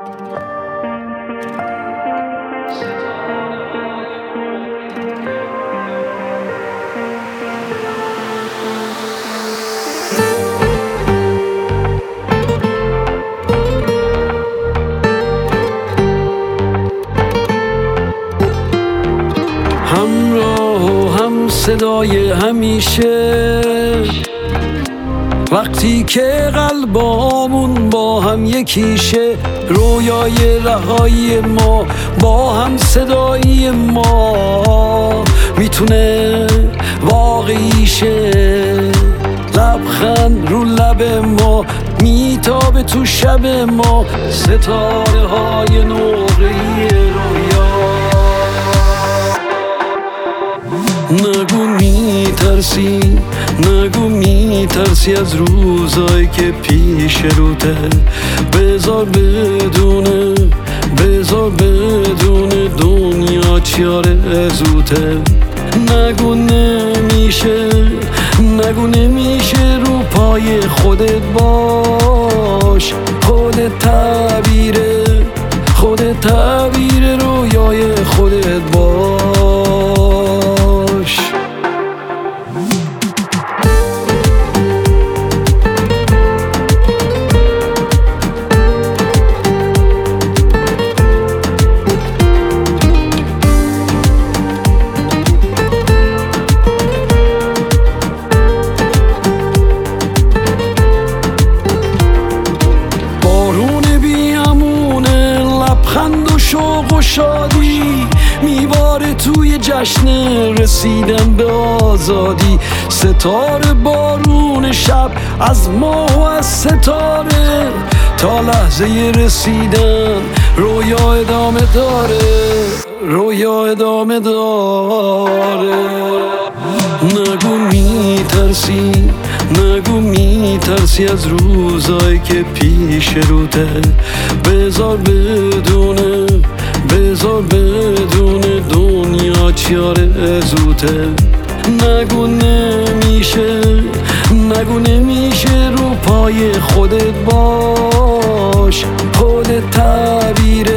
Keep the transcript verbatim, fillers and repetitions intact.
همراه و هم صدای همیشه، وقتی که قلبامون با هم یکیشه، رویای رهایی ما با هم صدایی ما میتونه واقعی شه. لبخند رو لب ما میتابه تو شب ما، ستاره های نقره‌ای رویا. نگو میترسی، نگو میترسی از روزایی که پیش روته، بذار بدونه، بذار بدونه دنیا چی آرزوته. نگو نمیشه، نگو نمیشه، رو پای خودت باش، خودت تعبیره، خودت تعبیر رویای خودت باش. خند و شوق و شادی میباره توی جشن رسیدن به آزادی. ستاره بارون شب از ماه و از ستاره، تا لحظه رسیدن رویا ادامه داره، رویا ادامه داره. نگو میترسی، نگو میترسی از روزایی که پیش روته، بذار بدونه، بذار بدونه دنیا چی آرزوته. نگو نمیشه، نگو نمیشه، رو پای خودت باش، خودت تعبیره،